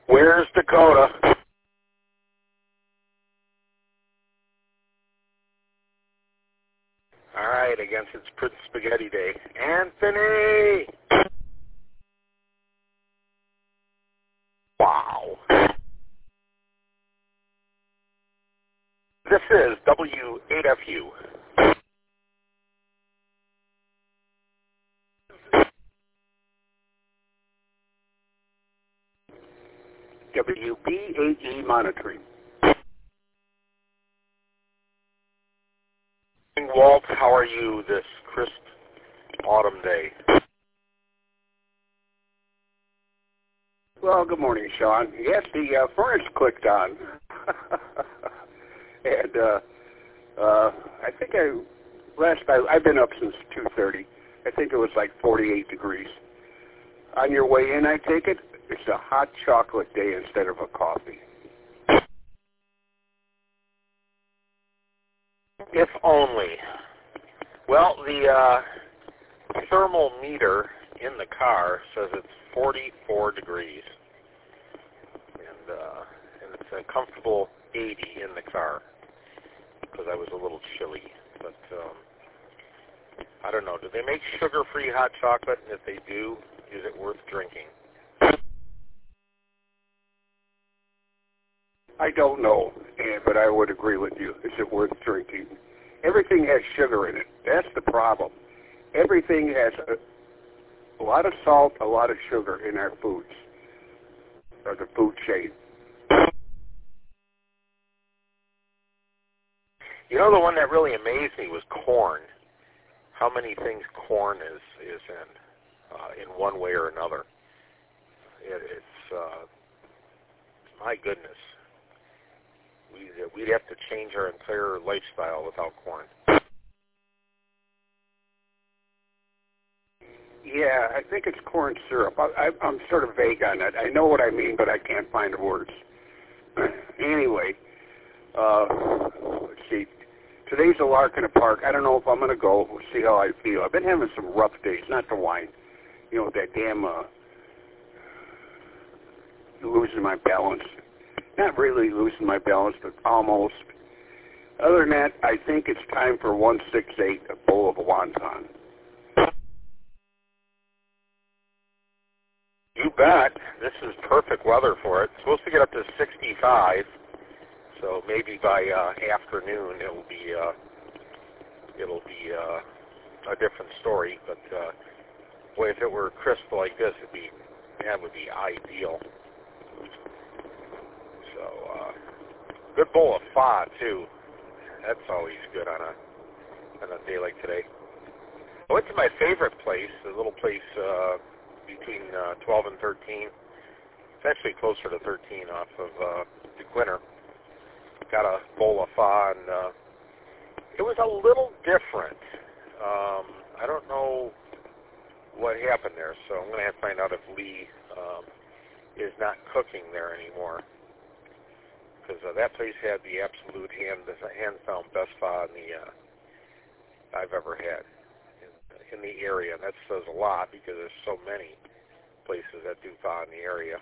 Where's Dakota? All right, I guess it's Prince Spaghetti Day. Anthony! Wow. This is W8FU. WBAE monitoring. Walt, how are you this crisp autumn day? Well, good morning, Sean. Yes, the furnace clicked on. And I think I've been up since 2:30. I think it was like 48 degrees. On your way in, I take it, it's a hot chocolate day instead of a coffee. If only. Well, the thermal meter in the car says it's 44 degrees, and it's a comfortable 80 in the car because I was a little chilly. But I don't know. Do they make sugar-free hot chocolate? And if they do, is it worth drinking? I don't know, but I would agree with you. Is it worth drinking? Everything has sugar in it. That's the problem. Everything has a lot of salt, a lot of sugar in our foods, or the food chain. You know, the one that really amazed me was corn. How many things corn is in one way or another. It's my goodness. We'd have to change our entire lifestyle without corn. Yeah, I think it's corn syrup. I'm sort of vague on that. I know what I mean, but I can't find the words. Anyway, let's see. Today's a lark in the park. I don't know if I'm going to go. We'll see how I feel. I've been having some rough days, not to whine. You know, that damn losing my balance. Not really losing my balance, but almost. Other than that, I think it's time for 168, a bowl of wonton. You bet. This is perfect weather for it. It's supposed to get up to 65, so maybe by afternoon it'll be a different story. But boy, if it were crisp like this, that would be ideal. So good bowl of pho too. That's always good on a day like today. I went to my favorite place, a little place between 12 and 13. It's actually closer to 13 off of DeQuinter. Got a bowl of pho, and it was a little different. I don't know what happened there, so I'm going to have to find out if Lee is not cooking there anymore. Because that place had the absolute hands-down best pho I've ever had in the area. And that says a lot because there's so many places that do pho in the area.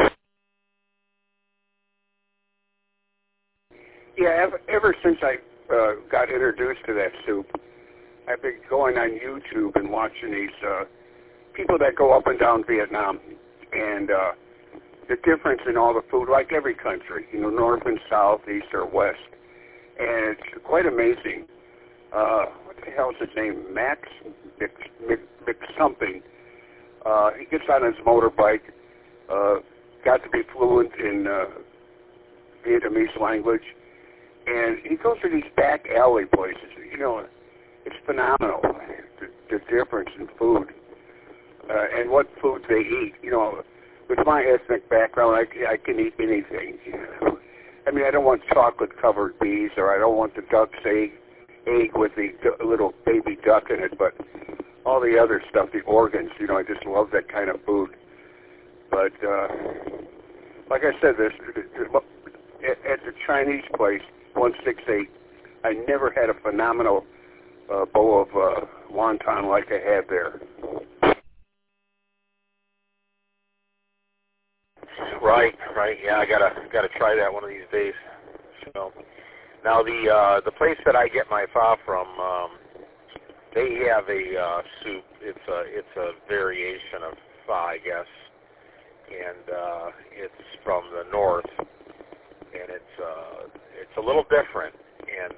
Yeah, ever since I got introduced to that soup, I've been going on YouTube and watching these people that go up and down Vietnam, and the difference in all the food, like every country, you know, north and south, east or west. And it's quite amazing. What the hell is his name? Max Mc something. He gets on his motorbike, got to be fluent in Vietnamese language, and he goes to these back alley places. You know, it's phenomenal, the difference in food and what foods they eat. You know, with my ethnic background, I can eat anything. You know? I mean, I don't want chocolate-covered bees, or I don't want the duck's egg with the little baby duck in it, but all the other stuff, the organs, you know, I just love that kind of food. But like I said, at the Chinese place, 168, I never had a phenomenal bowl of wonton like I had there. Right. Yeah, I gotta try that one of these days. So now the place that I get my pho from, they have a soup. It's a variation of pho, I guess, and it's from the north, and it's a little different, and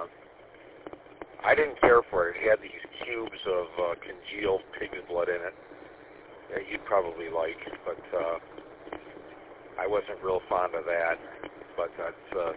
I didn't care for it. It had these cubes of congealed pig's blood in it that you'd probably like, but I wasn't real fond of that. But that's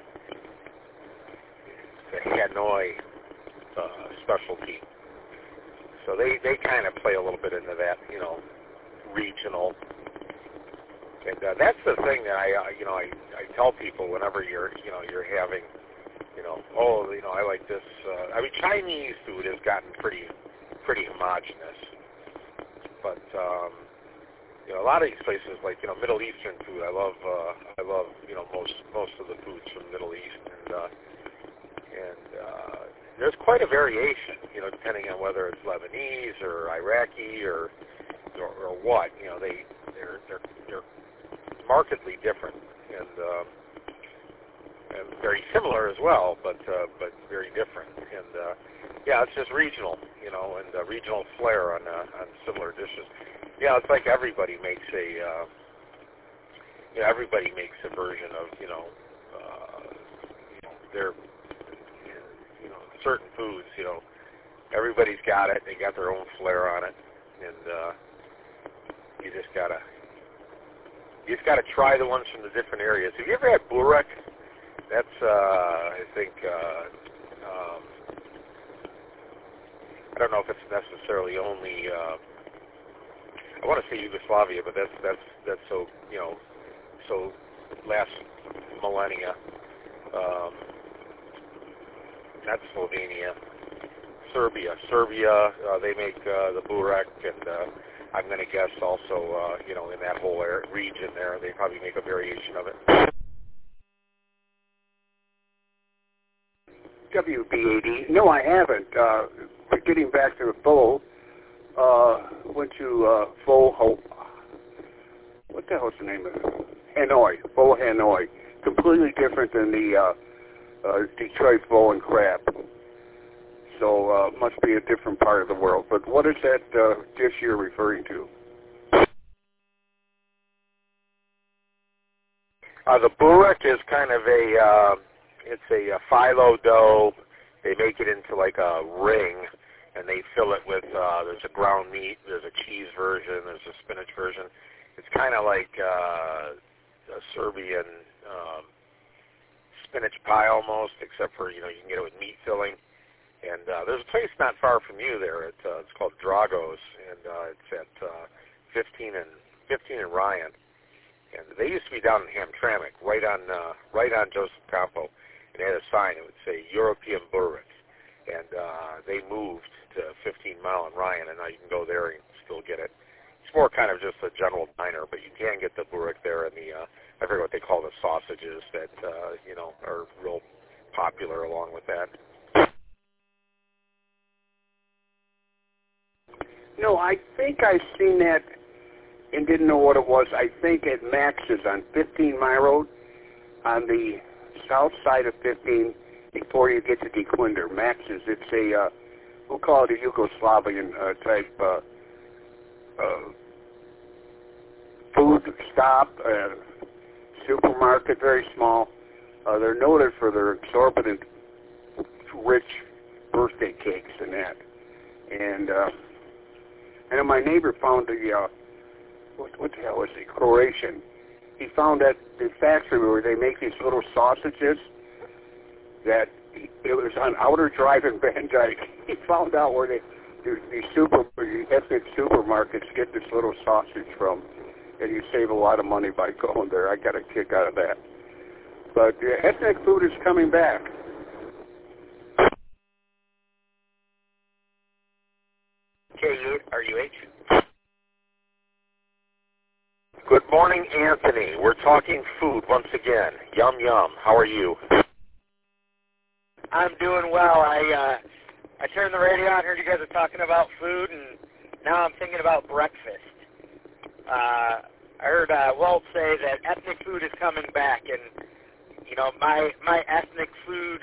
the Hanoi specialty. So they kind of play a little bit into that, regional. And that's the thing that I tell people whenever you're having, I like this. Chinese food has gotten pretty homogenous. But a lot of these places, like Middle Eastern food, I love most of the foods from Middle East, and there's quite a variation, depending on whether it's Lebanese or Iraqi or what. They're markedly different and very similar as well, but very different. And it's just regional, and regional flair on similar dishes. Yeah, it's like everybody makes a version of their certain foods. Everybody's got it. They got their own flair on it, and you just gotta try the ones from the different areas. Have you ever had burek? That's I think I don't know if it's necessarily only. I want to say Yugoslavia, but that's so so last millennia. Not Slovenia, Serbia. They make the burek, and I'm going to guess also in that whole region there, they probably make a variation of it. WBAD. No, I haven't. But getting back to the pho, went to Pho. What the hell's the name of it? Hanoi. Pho Hanoi. Completely different than the Detroit pho and crab. So must be a different part of the world. But what is that dish you're referring to? The burek is kind of it's a phyllo dough. They make it into like a ring, and they fill it with, there's a ground meat, there's a cheese version, there's a spinach version. It's kind of like a Serbian spinach pie almost, except for, you can get it with meat filling. And there's a place not far from you there. It's called Drago's, and it's at 15 and Ryan. And they used to be down in Hamtramck, right on Joseph Campo. And they had a sign that would say European burek. And they moved to 15 Mile and Ryan, and now you can go there and still get it. It's more kind of just a general diner, but you can get the burek there, and I forget what they call the sausages that are real popular along with that. No, I think I've seen that and didn't know what it was. I think at Max's on 15 Mile Road, on the south side of 15, before you get to DeQuinder. Max's, it's a, we'll call it a Yugoslavian type food stop, supermarket, very small. They're noted for their exorbitant, rich birthday cakes and that. And I know my neighbor found the, what the hell was it, Croatian. He found that the factory where they make these little sausages, that it was on Outer Drive in Van Dyke. He found out where the ethnic supermarkets get this little sausage from, and you save a lot of money by going there. I got a kick out of that. But ethnic food is coming back. KURUH. Good morning, Anthony. We're talking food once again. Yum, yum. How are you? I'm doing well. I turned the radio on, heard you guys were talking about food, and now I'm thinking about breakfast. heard Walt say that ethnic food is coming back, and my ethnic food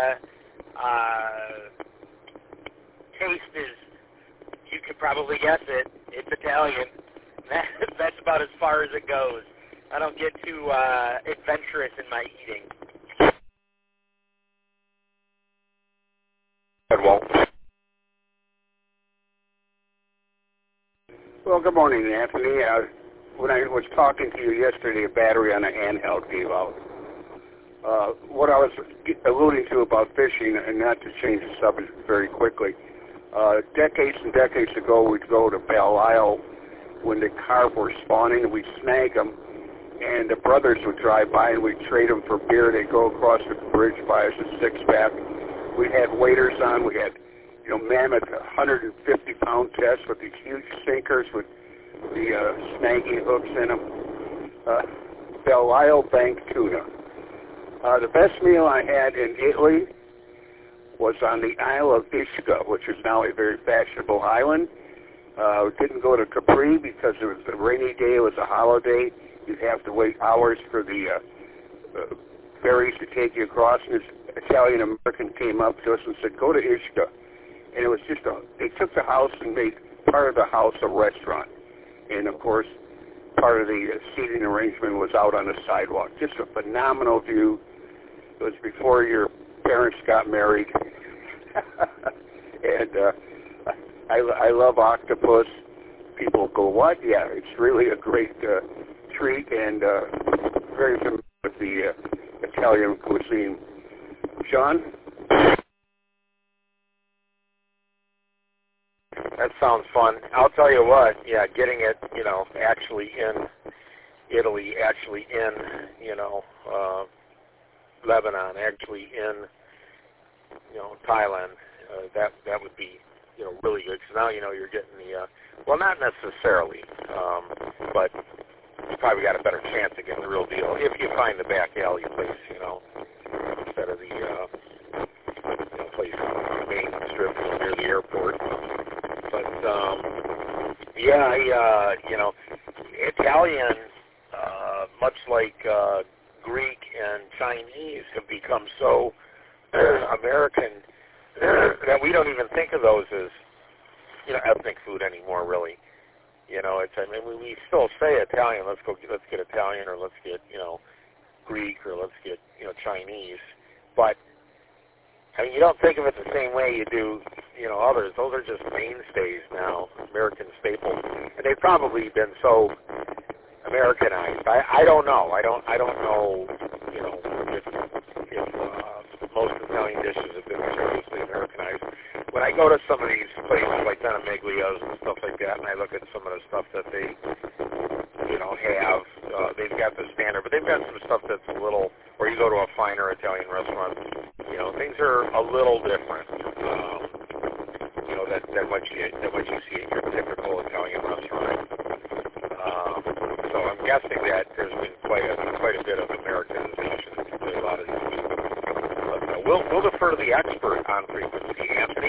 taste is, you could probably guess it, it's Italian. That's about as far as it goes. I don't get too adventurous in my eating. Walt. Well, good morning, Anthony. When I was talking to you yesterday, a battery on a handheld gave out. What I was alluding to about fishing, and not to change the subject very quickly, decades and decades ago, we'd go to Belle Isle when the carp were spawning, and we'd snag them, and the brothers would drive by, and we'd trade them for beer. They'd go across the bridge, buy us a six-pack. We had waders on. We had, mammoth 150-pound tests with these huge sinkers with the snagging hooks in them. Belle Isle bank tuna. The best meal I had in Italy was on the Isle of Ischia, which is now a very fashionable island. We didn't go to Capri because it was a rainy day. It was a holiday. You'd have to wait hours for the ferries to take you across. And this Italian-American came up to us and said, go to Ischia. And it was just they took the house and made part of the house a restaurant. And, of course, part of the seating arrangement was out on the sidewalk. Just a phenomenal view. It was before your parents got married. And I love octopus. People go, what? Yeah, it's really a great treat, and very familiar with the Italian cuisine. Sean? That sounds fun. I'll tell you what, getting it, actually in Italy, actually in, Lebanon, actually in, Thailand, that would be, really good. Because now, you're getting the, well, not necessarily, but you probably got a better chance of getting the real deal if you find the back alley place, instead of the, place on the main strip near the airport. But, Italian, much like Greek and Chinese, have become so American that we don't even think of those as, ethnic food anymore, really. We still say Italian, let's get Italian, or let's get, Greek, or let's get, Chinese. But, you don't think of it the same way you do, others. Those are just mainstays now, American staples. And they've probably been so Americanized. I don't know. I don't know, if most Italian dishes have been seriously Americanized. When I go to some of these places like Donna Miglio's and stuff like that, and I look at some of the stuff that they, have, they've got the standard, but they've got some stuff that's a little, or you go to a finer Italian restaurant, things are a little different, than what you see in your typical Italian restaurant. So I'm guessing that there's been quite a bit of Americanization to a lot of these people. But we'll defer to the expert on frequency, Anthony.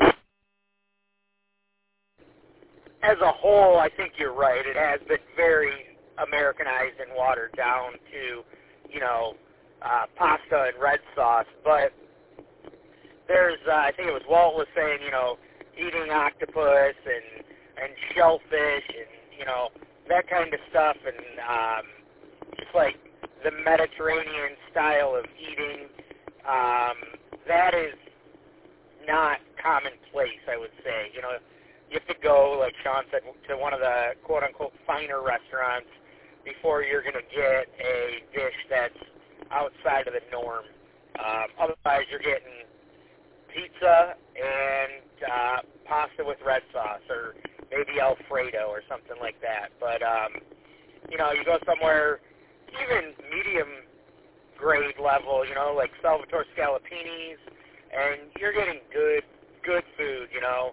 As a whole, I think you're right. It has been very Americanized and watered down to, pasta and red sauce. But there's, I think it was Walt was saying, eating octopus and shellfish and, that kind of stuff, and just like the Mediterranean style of eating, that is not commonplace, I would say. You have to go, like Sean said, to one of the quote-unquote finer restaurants before you're going to get a dish that's outside of the norm. Otherwise, you're getting pizza and pasta with red sauce, or maybe Alfredo or something like that. But, you go somewhere even medium grade level, like Salvatore Scalapini's, and you're getting good food,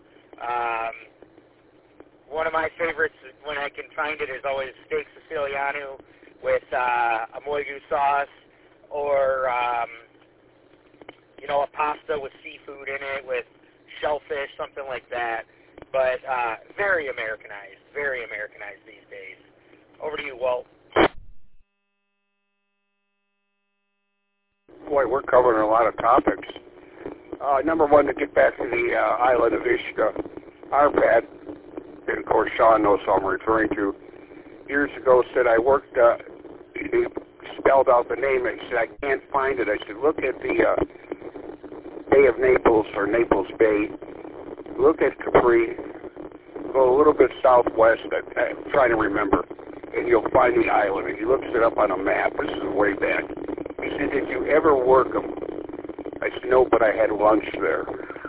One of my favorites, when I can find it, is always steak Siciliano with a moigu sauce, or, a pasta with seafood in it, with shellfish, something like that. But very Americanized these days. Over to you, Walt. Boy, we're covering a lot of topics. Number one, to get back to the island of Ishka, Arpad, and of course Sean knows who I'm referring to, years ago said I worked, he spelled out the name and he said, I can't find it. I said, look at the Bay of Naples or Naples Bay, look at Capri, go a little bit southwest, I'm trying to remember, and you'll find the island. And he looks it up on a map. This is way back. He said, did you ever work them? I said, no, but I had lunch there.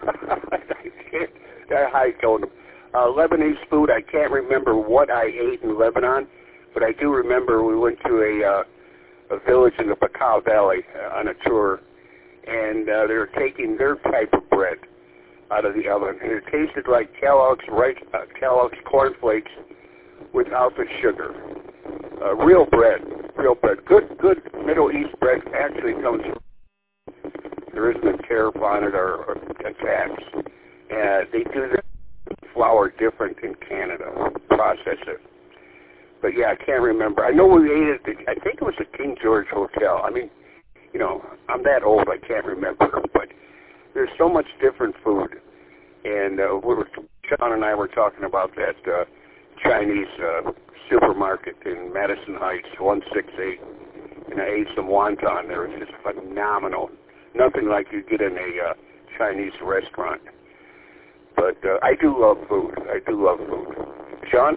I told him. Lebanese food, I can't remember what I ate in Lebanon, but I do remember we went to a village in the Bekaa Valley on a tour, and they were taking their type of bread out of the oven, and it tasted like Kellogg's cornflakes without the sugar. Real bread. Good Middle East bread actually comes from. There isn't a tariff on it or a tax. They do the flour different in Canada, process it. But yeah, I can't remember. I know we ate it. I think it was the King George Hotel. I mean, you know, I'm that old, I can't remember. But there's so much different food. And Sean and I were talking about that Chinese supermarket in Madison Heights, 168, and I ate some wonton there. It's just phenomenal. Nothing like you get in a Chinese restaurant. But I do love food. Sean?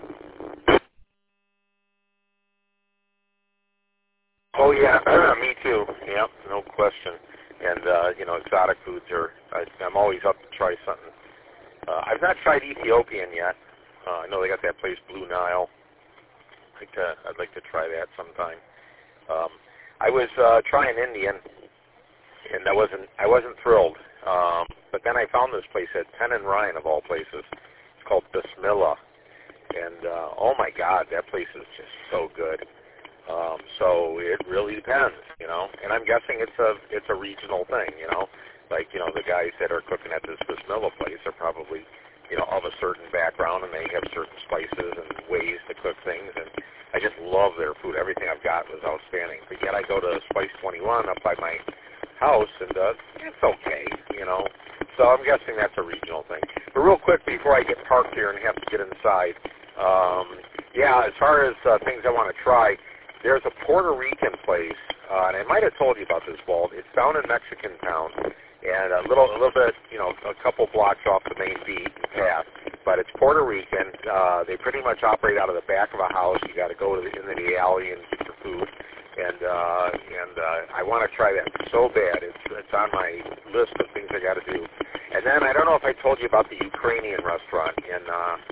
Oh, yeah, me too. Yep, no question. And, you know, exotic foods I'm always up to try something. I've not tried Ethiopian yet. I know they got that place, Blue Nile. I'd like to try that sometime. I was trying Indian, and I wasn't thrilled. But then I found this place at Penn and Ryan, of all places. It's called Bismillah, and oh my God, that place is just so good. So it really depends, you know. And I'm guessing it's a regional thing, you know. Like, you know, the guys that are cooking at this Bismillah place are probably, you know, of a certain background, and they have certain spices and ways to cook things. And I just love their food. Everything I've got was outstanding. But yet I go to Spice 21 up by my house, and it's okay, you know. So I'm guessing that's a regional thing. But real quick, before I get parked here and have to get inside, yeah, as far as things I want to try, there's a Puerto Rican place, and I might have told you about this, Walt. It's down in Mexican Town, and a little bit, you know, a couple blocks off the main beat path. But it's Puerto Rican. They pretty much operate out of the back of a house. You got to go into the alley and get your food. And I want to try that so bad. It's on my list of things I got to do. And then I don't know if I told you about the Ukrainian restaurant in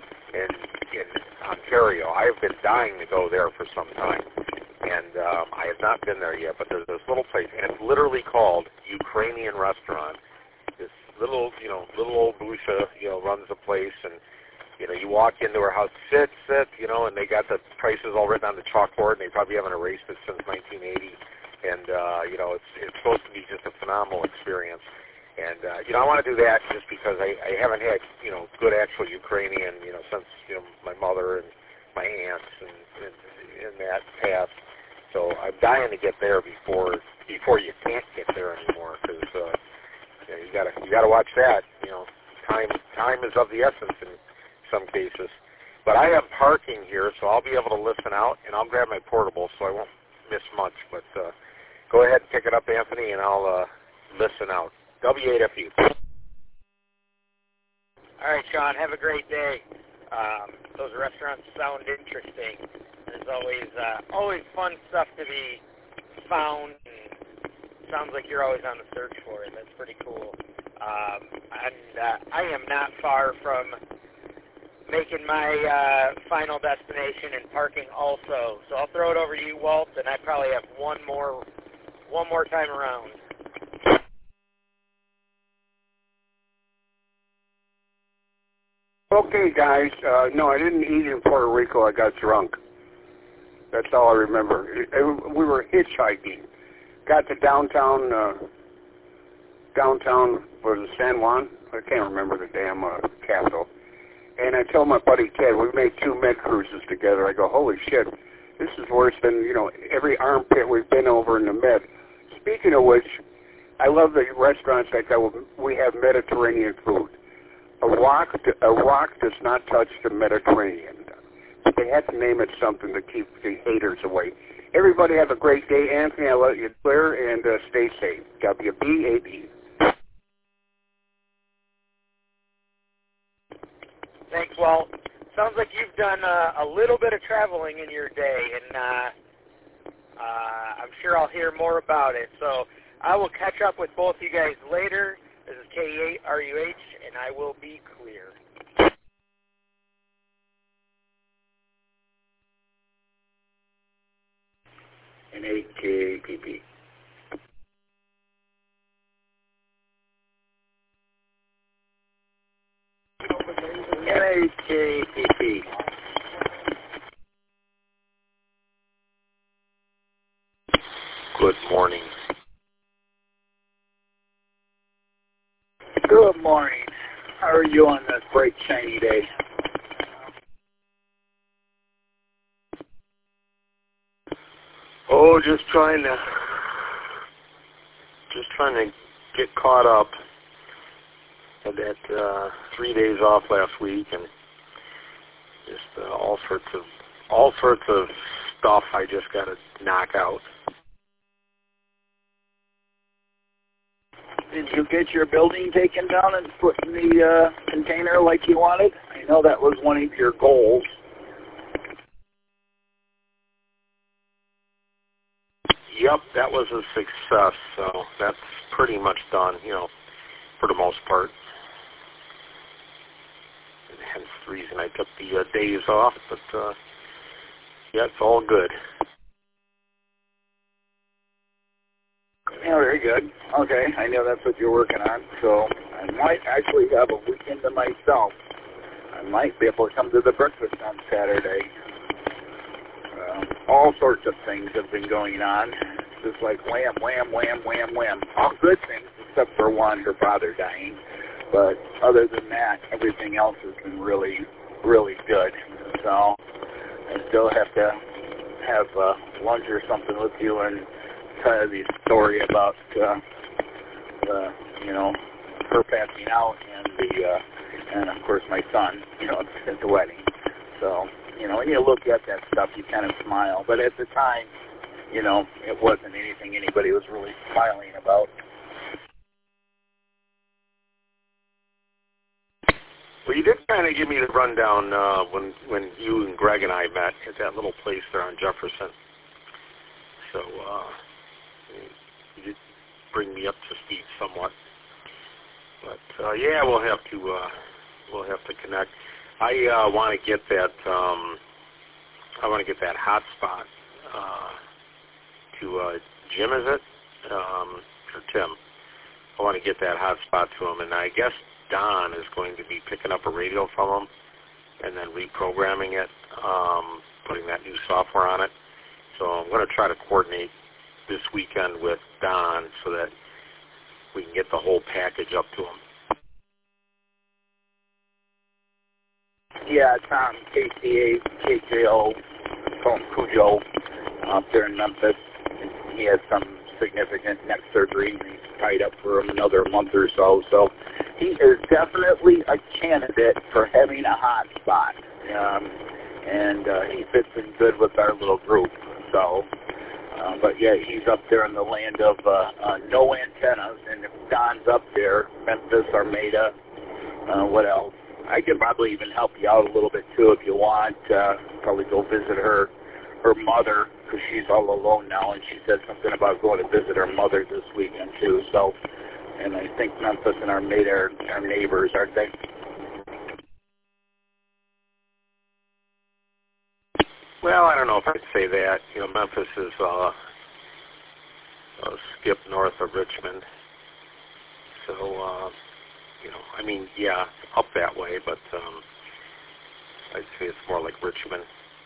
Ontario. I have been dying to go there for some time, and I have not been there yet. But there's this little place, and it's literally called Ukrainian Restaurant. This little old Busha, you know, runs the place, and you know, you walk into her house, sit, you know, and they got the prices all written on the chalkboard, and they probably haven't erased it since 1980. And you know, it's supposed to be just a phenomenal experience. And you know, I want to do that just because I haven't had, you know, good actual Ukrainian, you know, since, you know, my mother and my aunts and in that past. So I'm dying to get there before you can't get there anymore, because you know, you gotta watch that. You know, time is of the essence in some cases. But I have parking here, so I'll be able to listen out, and I'll grab my portable, so I won't miss much. But go ahead and pick it up, Anthony, and I'll listen out. W8FU. All right, Sean, have a great day. Those restaurants sound interesting. There's always fun stuff to be found, and sounds like you're always on the search for it. That's pretty cool. And I am not far from making my final destination and parking also. So I'll throw it over to you, Walt, and I probably have one more time around. Okay, guys. No, I didn't eat in Puerto Rico. I got drunk. That's all I remember. We were hitchhiking. Got to downtown was it San Juan? I can't remember the damn capital. And I told my buddy Ted, we made 2 Med cruises together. I go, holy shit, This is worse than, every armpit we've been over in the Med. Speaking of which, I love the restaurants that we have Mediterranean food. A rock does not touch the Mediterranean. They had to name it something to keep the haters away. Everybody have a great day, Anthony. I love you, clear, and stay safe. WBAB. Thanks, Walt. Sounds like you've done a little bit of traveling in your day, and I'm sure I'll hear more about it. So I will catch up with both you guys later. This is KE8RUH, and I will be clear. NAKPP. NAKPP. Good morning. Good morning. How are you on this bright, shiny day? Oh, just trying to get caught up. Had that 3 days off last week, and just all sorts of stuff I just got to knock out. Did you get your building taken down and put in the container like you wanted? I know that was one of your goals. Yep, that was a success, so that's pretty much done, for the most part. And hence the reason I took the days off, but yeah, it's all good. Yeah, very good. Okay, I know that's what you're working on, so I might actually have a weekend to myself. I might be able to come to the breakfast on Saturday. All sorts of things have been going on. Just like wham, wham, wham, wham, wham. All good things, except for one, her father dying. But other than that, everything else has been really, really good. So I still have to have lunch or something with you and tell you the story about, her passing out and of course my son, at the wedding. So, when you look at that stuff, you kind of smile. But at the time, it wasn't anything anybody was really smiling about. Well, you did kind of give me the rundown when you and Greg and I met at that little place there on Jefferson. So you did bring me up to speed somewhat. But yeah, we'll have to connect. I want to get that. I want to get that hotspot to Jim. Is it or Tim? I want to get that hotspot to him, and I guess Don is going to be picking up a radio from him and then reprogramming it, putting that new software on it. So I'm going to try to coordinate this weekend with Don so that we can get the whole package up to him. Yeah, Tom, KTA, KJO, call him Cujo, up there in Memphis. He had some significant neck surgery, and he's tied up for another month or so. So he is definitely a candidate for having a hot spot. And he fits in good with our little group. So, but yeah, he's up there in the land of no antennas. And if Don's up there, Memphis, Armada, what else? I could probably even help you out a little bit too if you want. Probably go visit her mother, because she's all alone now, and she said something about going to visit her mother this weekend too. So, and I think Memphis and Armada are neighbors, aren't they? Well, I don't know if I'd say that. Memphis is a skip north of Richmond. So, yeah, up that way, but I'd say it's more like Richmond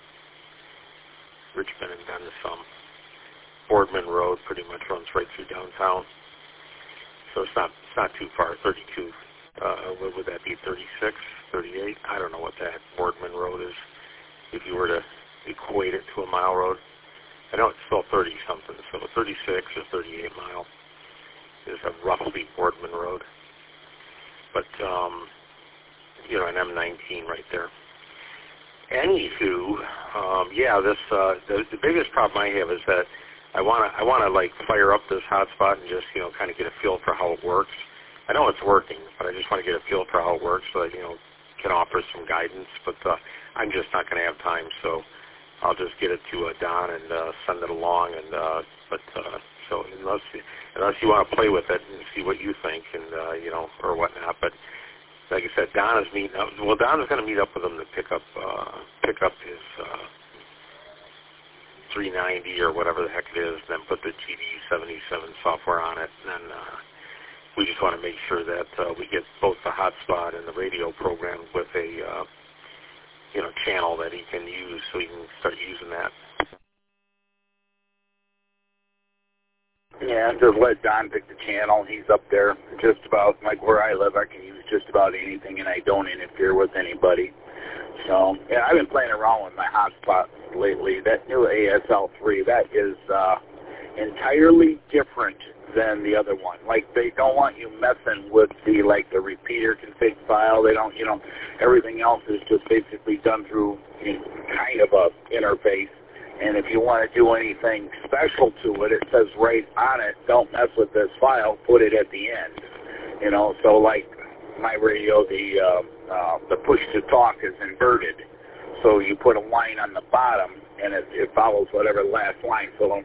and then some. Boardman Road pretty much runs right through downtown. So it's not too far. 32. What would that be? 36, 38? I don't know what that Boardman Road is. If you were to equate it to a mile road. I know it's still 30-something, so 36 or 38 mile is a roughly Boardman road. But, you know, an M19 right there. Anywho, the biggest problem I have is that I wanna like fire up this hotspot and just, you know, kind of get a feel for how it works. I know it's working, but I just want to get a feel for how it works so that, you know, can offer some guidance. But I'm just not going to have time, so I'll just get it to Don and send it along. And so unless you want to play with it and see what you think, and you know, or whatnot. But like I said, Don is meeting up. Well, Don is going to meet up with him to pick up his 390 or whatever the heck it is, and then put the GD77 software on it, and then we just want to make sure that we get both the hotspot and the radio programmed with a you know, channel that he can use, so he can start using that. Yeah, just let Don pick the channel. He's up there just about, like where I live, I can use just about anything, and I don't interfere with anybody. So, yeah, I've been playing around with my hotspots lately. That new ASL3, that is entirely different than the other one. Like, they don't want you messing with the repeater config file. They don't, you know, everything else is just basically done through, you know, kind of a interface. And if you want to do anything special to it, it says right on it, don't mess with this file, put it at the end. You know, so like my radio, the push to talk is inverted. So you put a line on the bottom, and it follows whatever last line. So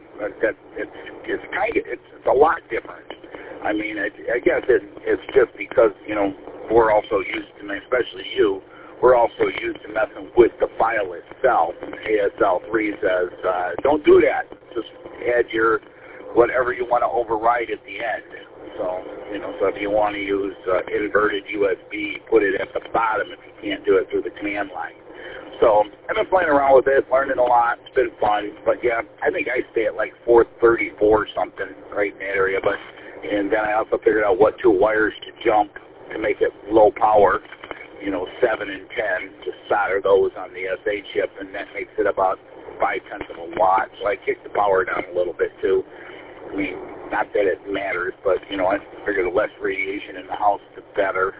it's a lot different. I mean, I guess it's just because, you know, we're also used to, especially you, we're also used to messing with the file itself. ASL3 says, don't do that. Just add your whatever you want to override at the end. So, you know, so if you want to use inverted USB, put it at the bottom if you can't do it through the command line. So I've been playing around with it, learning a lot. It's been fun. But, yeah, I think I stay at like 434 or something right in that area. And then I also figured out what two wires to jump to make it low power. You know, 7 and 10, just solder those on the SA chip, and that makes it about 0.5 of a watt. So I kicked the power down a little bit, too. I mean, not that it matters, but, you know, I figure the less radiation in the house, the better.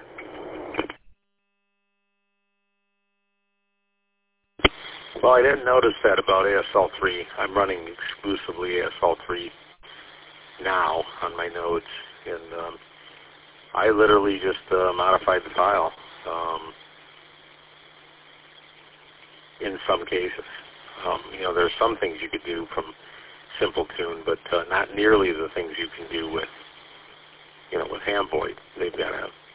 Well, I didn't notice that about ASL3. I'm running exclusively ASL3 now on my nodes, and I literally just modified the file. In some cases, you know, there's some things you could do from Simple Tune, but not nearly the things you can do with, you know, with Hamvoid. They've got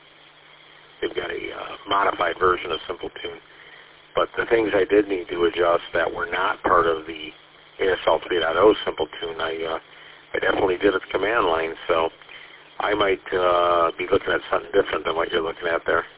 a modified version of Simple Tune. But the things I did need to adjust that were not part of the ASL 3.0 Simple Tune, I definitely did at the command line. So I might be looking at something different than what you're looking at there.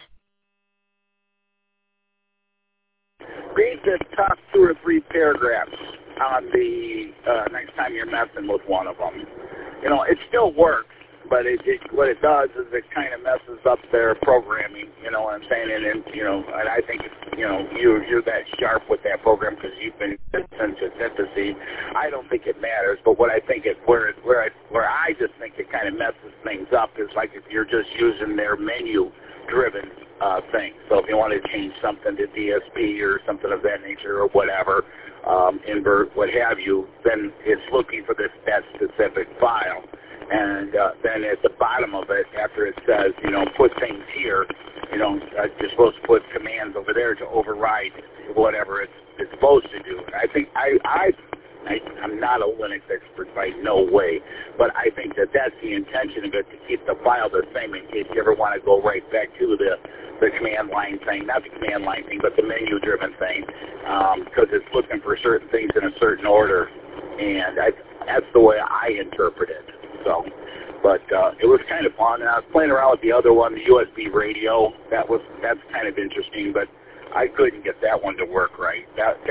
Read the top 2 or 3 paragraphs on the next time you're messing with one of them. You know, it still works, but what it does is it kind of messes up their programming. You know what I'm saying? And you know, and I think you know you're that sharp with that program because you've been since its infancy. I don't think it matters, but what I think where I just think it kind of messes things up is like if you're just using their menu-driven thing. So if you want to change something to DSP or something of that nature or whatever, invert, what have you, then it's looking for that specific file. And then at the bottom of it, after it says, you know, put things here, you know, you're supposed to put commands over there to override whatever it's supposed to do. I think I'm not a Linux expert by no way, but I think that's the intention of it, to keep the file the same in case you ever want to go right back to the command line thing, not the command line thing, but the menu-driven thing, because it's looking for certain things in a certain order, and that's the way I interpret it. So, but it was kind of fun, and I was playing around with the other one, the USB radio. That's kind of interesting, but I couldn't get that one to work right.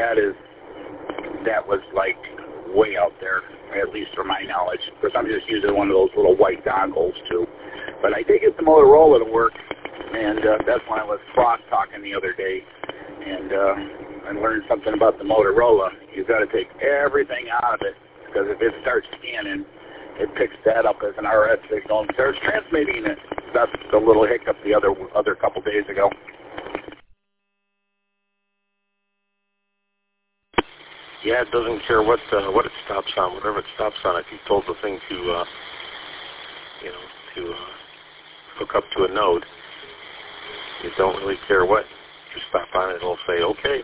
That was like way out there, at least from my knowledge, because I'm just using one of those little white dongles too. But I did get the Motorola to work, and that's when I was cross-talking the other day, and I learned something about the Motorola. You've got to take everything out of it, because if it starts scanning, it picks that up as an RF signal and starts transmitting it. That's the little hiccup the other couple days ago. Yeah, it doesn't care what it stops on, whatever it stops on. If you told the thing to hook up to a node, you don't really care what you stop on. It'll say okay.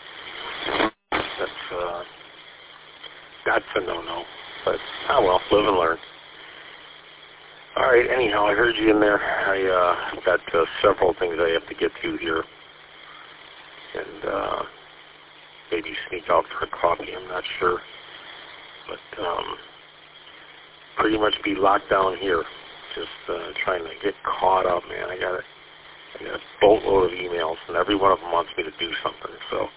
That's a no-no. But well, live and learn. All right. Anyhow, I heard you in there. I've got several things I have to get to here, and maybe sneak out for a coffee. I'm not sure, but pretty much be locked down here. Just trying to get caught up, man. I got a boatload of emails, and every one of them wants me to do something. So.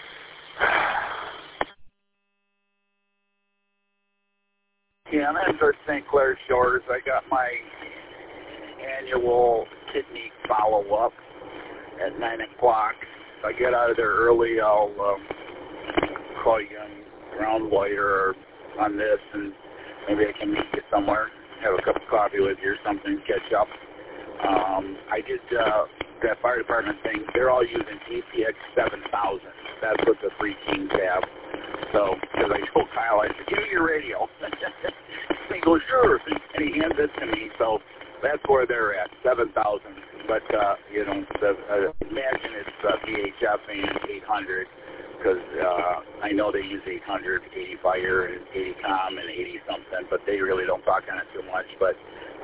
Yeah, I'm at St. Clair Shores. I got my annual kidney follow-up at 9 o'clock. If I get out of there early, I'll call you on ground wire on this, and maybe I can meet you somewhere, have a cup of coffee with you or something, catch up. I did that fire department thing. They're all using APX 7000. That's what the Three Kings have. So, because I told Kyle, I said, give me your radio. He goes, sure. And he hands it to me. So that's where they're at, 7,000. But, imagine it's VHF and 800, because I know they use 800, 80 Fire, and 80 Com, and 80 something, but they really don't talk on it too much. But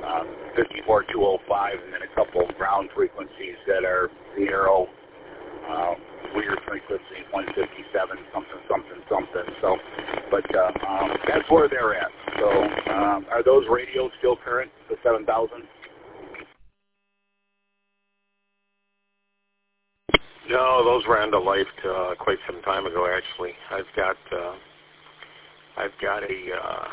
54205, and then a couple of ground frequencies that are zero. Weird frequency, 157, something. So, but that's where they're at. So, are those radios still current, the 7000? No, those were end of life quite some time ago. Actually, I've got a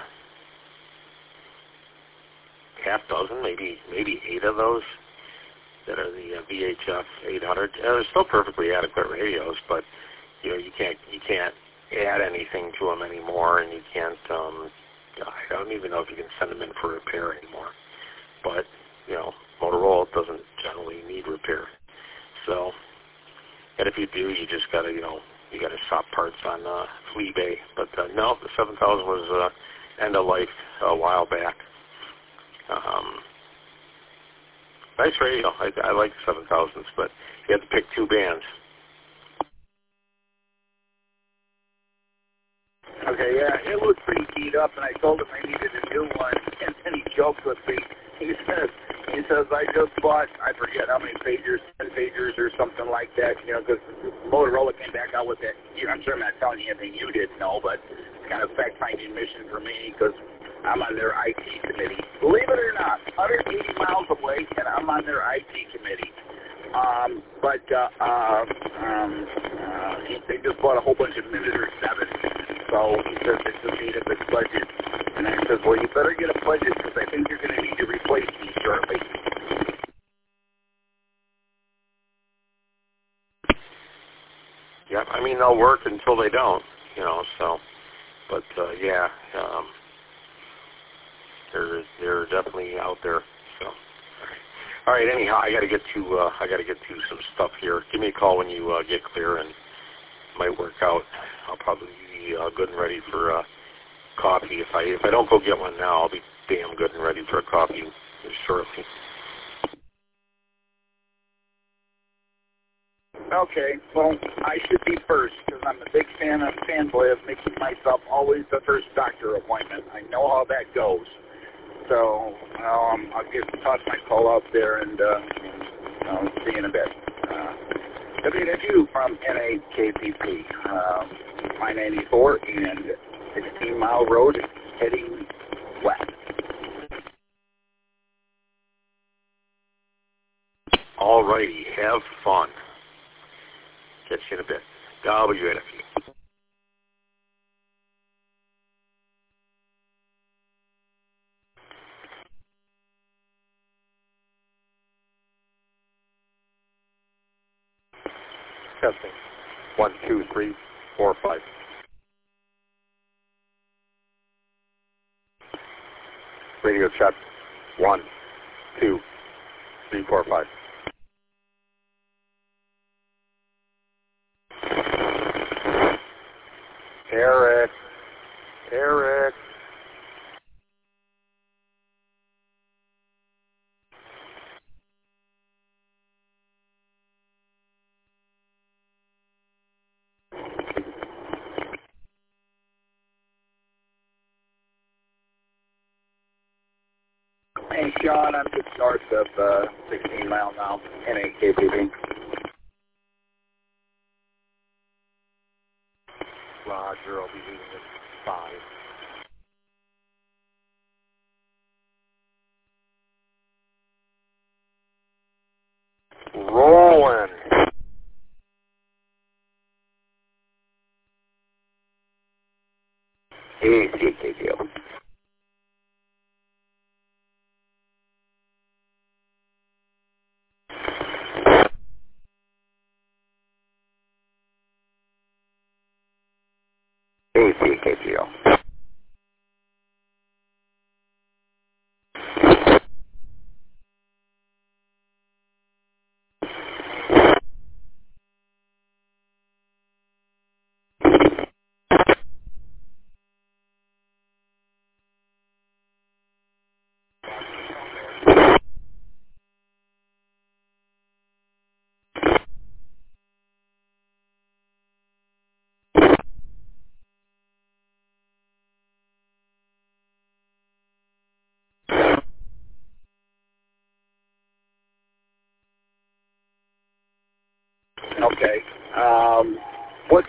half dozen, maybe 8 of those that are the VHF 800. They're still perfectly adequate radios, but you can't add anything to them anymore, and you can't. I don't even know if you can send them in for repair anymore. But Motorola doesn't generally need repair. So, and if you do, you just gotta you gotta shop parts on eBay. But no, the 7000 was end of life a while back. Nice radio. I like the 7000s, but you have to pick 2 bands. Okay, yeah, it was pretty beat up, and I told him I needed a new one, and then he joked with me. He says, I just bought, I forget how many pagers, 10 pagers or something like that, because Motorola came back out with that. I'm sure I'm not telling you anything you didn't know, but it's kind of a fact-finding mission for me, because I'm on their IT committee. Believe it or not, 180 miles away, and I'm on their IT committee. They just bought a whole bunch of Minitor 7. So he says they just need a big budget. And I says, well, you better get a budget, because I think you're going to need to replace me shortly. Yeah, I mean, they'll work until they don't, so. But, they're definitely out there. So, all right. Anyhow, I got to get to some stuff here. Give me a call when you get clear, and it might work out. I'll probably be good and ready for coffee. If I don't go get one now, I'll be damn good and ready for a coffee shortly. Okay, well, I should be first, because I'm a big fanboy of making myself always the first doctor appointment. I know how that goes. So I'll toss my call out there, and I'll see you in a bit. WNFU from NAKPP, 994 and 16 Mile Road, heading west. All righty, have fun. Catch you in a bit. WNFU. Testing. 1, 2, 3, 4, 5. Radio check. 1, 2, 3, 4, 5. Eric. Eric. Hey, Sean, I'm just north of 16 Mile now, NAKPD. Roger, I'll be leaving at 5. Rolling. ACKGO. ACKGO. Okay. What?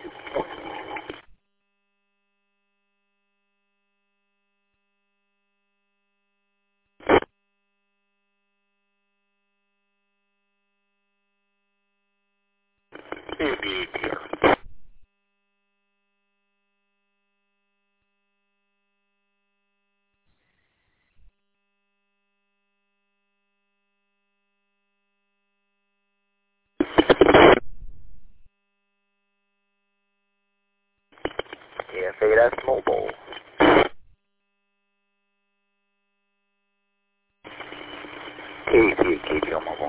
KF8S Mobile. ACKGO Mobile.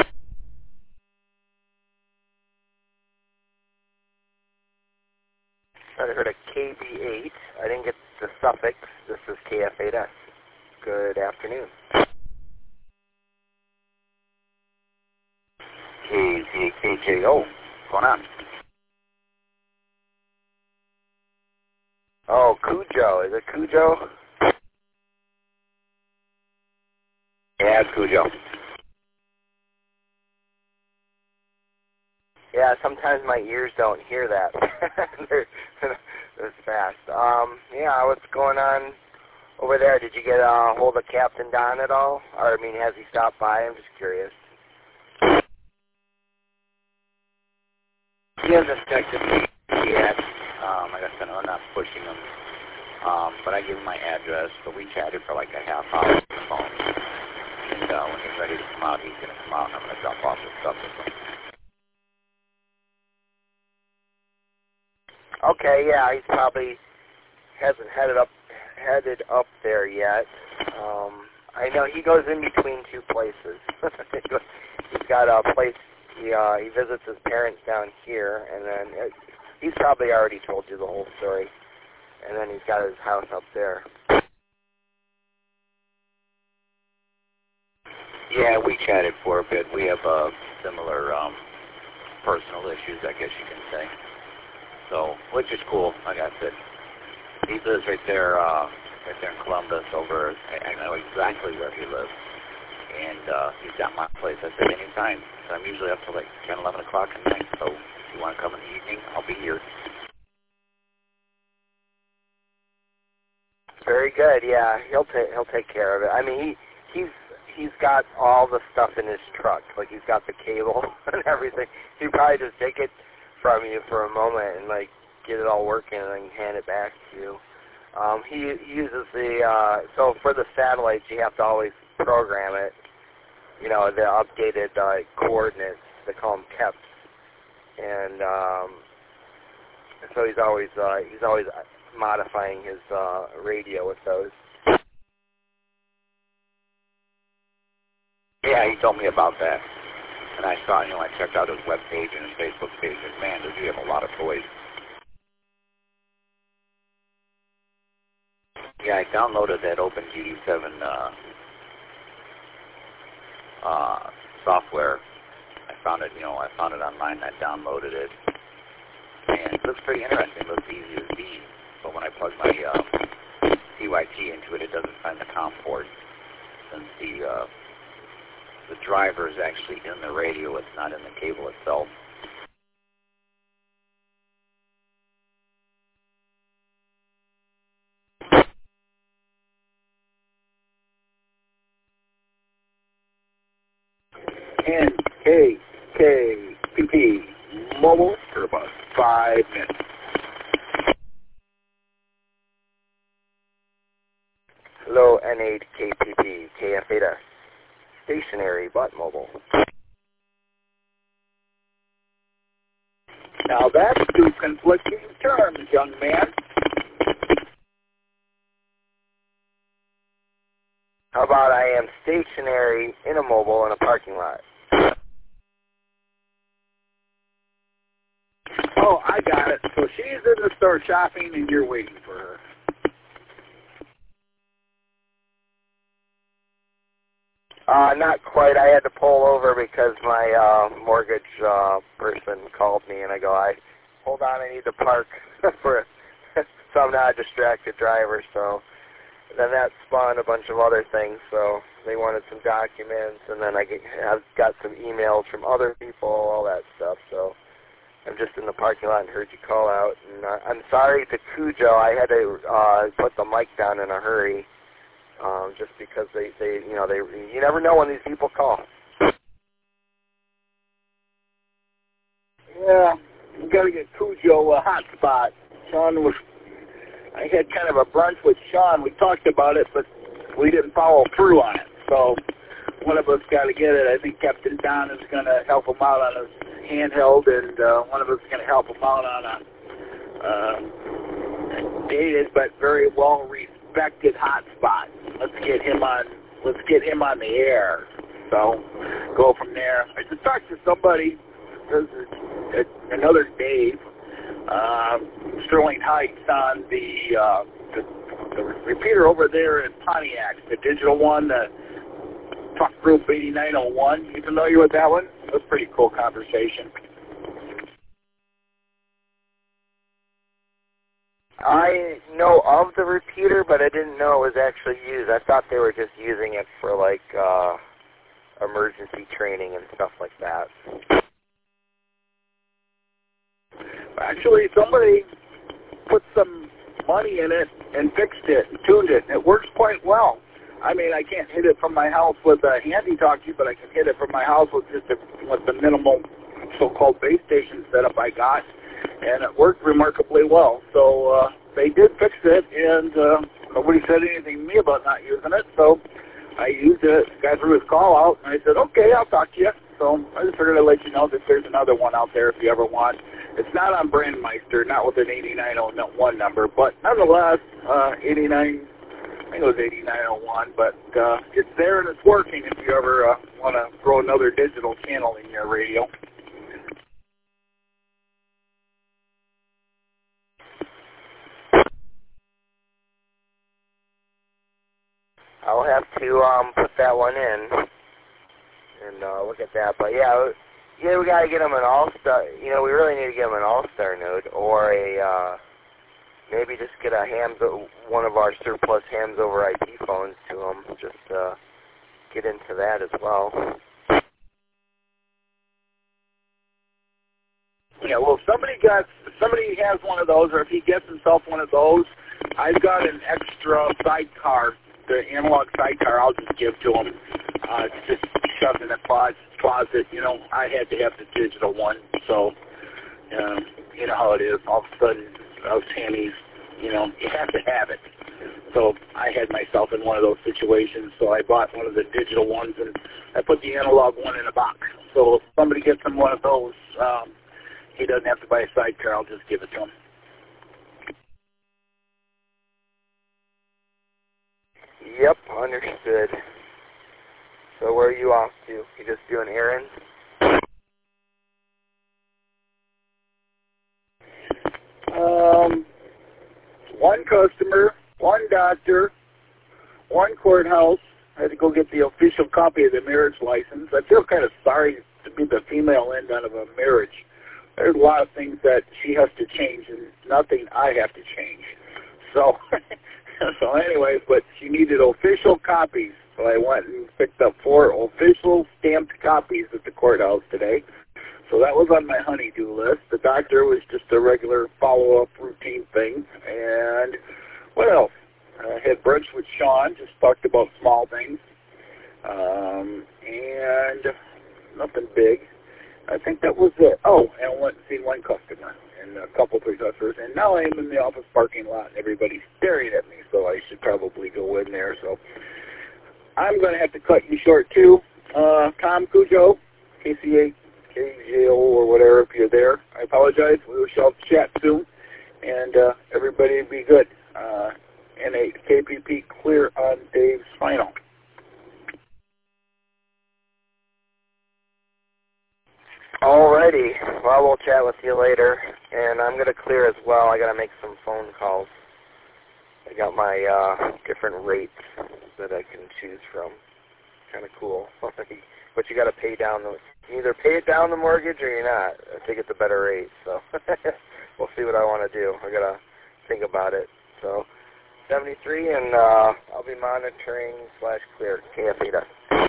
I heard a KB8. I didn't get the suffix. This is KF8S. Good afternoon. ACKGO. What's going on? Oh, Cujo. Is it Cujo? Yeah, Cujo. Yeah, sometimes my ears don't hear that. It's fast. Yeah, what's going on over there? Did you get a hold of Captain Don at all? Or, I mean, has he stopped by? I'm just curious. He hasn't texted me yet. Like I said, I'm not pushing him. But I gave him my address, but we chatted for like a half hour on the phone. And when he's ready to come out, he's going to come out, and I'm going to drop off his stuff with him. Okay, yeah, he's probably hasn't headed up there yet. I know he goes in between two places. He's got a place. He visits his parents down here, and then he's probably already told you the whole story. And then he's got his house up there. Yeah, we chatted for a bit. We have similar personal issues, I guess you can say. So, which is cool, like I said. He lives right there in Columbus over, I know exactly where he lives. And he's got my place. I said, anytime. So I'm usually up till like 10, 11 o'clock at night. So if you want to come in the evening, I'll be here. Very good. Yeah, he'll take care of it. I mean, he's got all the stuff in his truck. Like he's got the cable and everything. He'd probably just take it from you for a moment and like get it all working and then hand it back to you. He uses the so for the satellites you have to always program it. You know, the updated coordinates. They call them KEPs. And So he's always modifying his radio with those. Yeah, he told me about that. And I saw, I checked out his web page and his Facebook page, and man, does he have a lot of toys. Yeah, I downloaded that OpenGD7 software. I found it online. I downloaded it, and it looks pretty interesting. It looks easy to see, but when I plug my CYT into it, it doesn't find the COM port. Since the driver is actually in the radio, it's not in the cable itself. NKKPP mobile for about 5 minutes. Hello, N8KPP, KF8S, stationary but mobile. Now that's two conflicting terms, young man. How about I am stationary in a mobile in a parking lot? Oh, I got it. So she's in the store shopping and you're waiting for her. Not quite. I had to pull over because my mortgage person called me, and I go, hold on, I need to park so I'm not a distracted driver. So then that spawned a bunch of other things. So they wanted some documents, and then I've got some emails from other people, all that stuff. So I'm just in the parking lot and heard you call out. And I'm sorry to Cujo. I had to put the mic down in a hurry. Just because they you never know when these people call. Yeah, you got to get Cujo a hotspot. I had kind of a brunch with Sean. We talked about it, but we didn't follow through on it. So one of us got to get it. I think Captain Don is going to help him out on his handheld, and one of us is going to help him out on a dated but very well respected hotspot. Let's get him on the air. So go from there. I just talked to somebody, another Dave, Sterling Heights, on the repeater over there in Pontiac, the digital one, the Truck Group 8901. You familiar with that one? It was a pretty cool conversation. I know of the repeater, but I didn't know it was actually used. I thought they were just using it for, emergency training and stuff like that. Actually, somebody put some money in it and fixed it and tuned it. It works quite well. I mean, I can't hit it from my house with a handy-talkie, but I can hit it from my house with with the minimal so-called base station setup I got. And it worked remarkably well. So they did fix it, and nobody said anything to me about not using it. So I used it. The guy threw his call out, and I said, okay, I'll talk to you. So I just figured I'd let you know that there's another one out there if you ever want. It's not on Brandmeister, not with an 8901 number, but nonetheless, 89, I think it was 8901, but it's there and it's working if you ever want to throw another digital channel in your radio. I'll have to put that one in and look at that. But yeah, we got to get them an all-star. We really need to get them an all-star node, or maybe just get one of our surplus hams over IP phones to them. Just get into that as well. Yeah, well, if somebody has one of those, or if he gets himself one of those, I've got an extra sidecar. The analog sidecar I'll just give to him. It's just shoved in a closet. I had to have the digital one, so you know how it is. All of a sudden, those hammies, you have to have it. So I had myself in one of those situations, so I bought one of the digital ones, and I put the analog one in a box. So if somebody gets him one of those, he doesn't have to buy a sidecar. I'll just give it to him. Yep, understood. So where are you off to? You just doing errands? One customer, one doctor, one courthouse. I had to go get the official copy of the marriage license. I feel kind of sorry to be the female end out of a marriage. There's a lot of things that she has to change and nothing I have to change. So, so anyways, but she needed official copies. So I went and picked up 4 official stamped copies at the courthouse today. So that was on my honey-do list. The doctor was just a regular follow-up routine thing. And what else? I had brunch with Sean, just talked about small things. And nothing big. I think that was it. Oh, and I went and seen one customer and a couple professors. And now I am in the office parking lot and everybody's staring at me, so I should probably go in there. So I'm going to have to cut you short, too. Tom Cujo, KCA. KJO or whatever, if you're there. I apologize. We shall chat soon, and everybody will be good. N8 KPP clear on Dave's final. Alrighty. Well, we'll chat with you later, and I'm going to clear as well. I got to make some phone calls. I got my different rates that I can choose from. Kind of cool. But you got to pay down the. You either pay it down the mortgage or you're not. I think it's a better rate. So we'll see what I want to do. I got to think about it. So 73, and I'll be monitoring /clear KF8.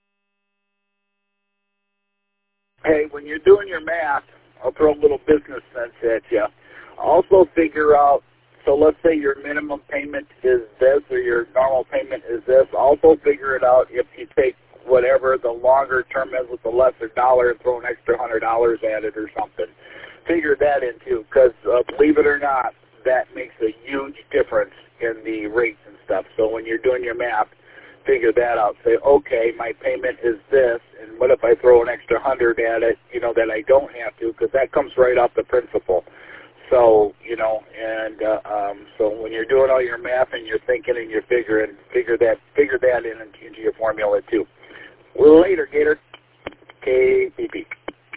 Hey, when you're doing your math, I'll throw a little business sense at you. Also figure out, so let's say your minimum payment is this or your normal payment is this. Also figure it out if you take whatever the longer term is with the lesser dollar and throw an extra $100 at it or something. Figure that in too, because believe it or not, that makes a huge difference in the rates and stuff. So when you're doing your math, figure that out. Say, okay, my payment is this, and what if I throw an extra 100 at it, you know, that I don't have to, because that comes right off the principal. So, you know, and so when you're doing all your math and you're thinking and you're figuring, figure that into your formula too. Later, Gator. KPP.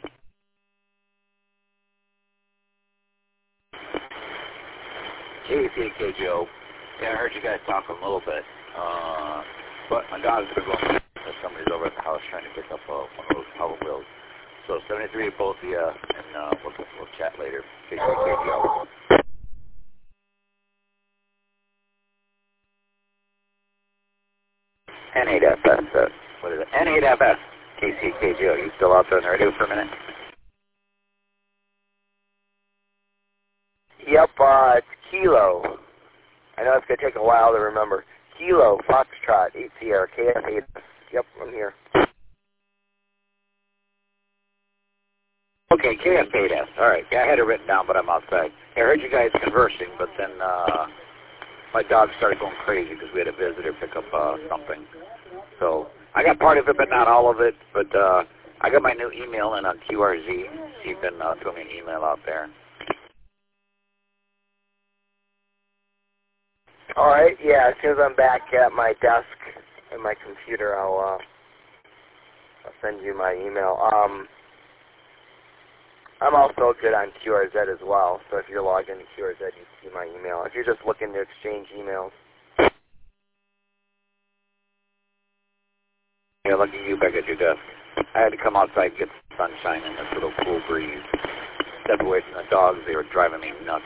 KCK Joe. Yeah, I heard you guys talking a little bit. But my dog's going to go. Somebody's over at the house trying to pick up one of those power wheels. So 73 both of you, and we'll chat later. KCK Joe. N8FS. What is it? N8FS. KCK Joe. You still out there on the radio for a minute? Yep, it's Kilo. I know it's going to take a while to remember. Kilo, Foxtrot, 8 Sierra, KF8. Yep, I'm here. Okay, KF8S. All right. Yeah, I had it written down, but I'm outside. I heard you guys conversing, but then my dog started going crazy because we had a visitor pick up something. So I got part of it, but not all of it. But I got my new email in on QRZ. So you can throw me an email out there. All right, yeah, as soon as I'm back at my desk and my computer, I'll send you my email. I'm also good on QRZ as well, so if you're logged into QRZ, you see my email. If you're just looking to exchange emails. Yeah, lucky you back at your desk. I had to come outside and get some sunshine and this little cool breeze. Step away from the dogs, they were driving me nuts.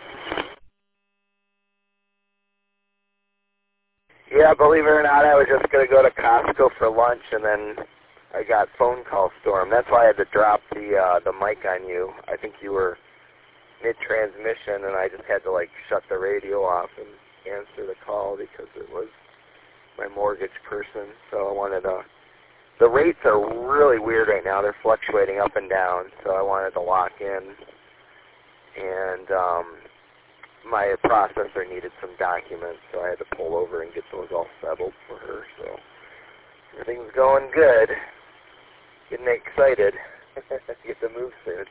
Yeah, believe it or not, I was just going to go to Costco for lunch, and then I got phone call storm. That's why I had to drop the mic on you. I think you were mid-transmission, and I just had to, like, shut the radio off and answer the call because it was my mortgage person. So I wanted to... The rates are really weird right now. They're fluctuating up and down, so I wanted to lock in. And my processor needed some documents, so I had to pull over and get those all settled for her. So everything's going good. Getting excited. Get to move soon.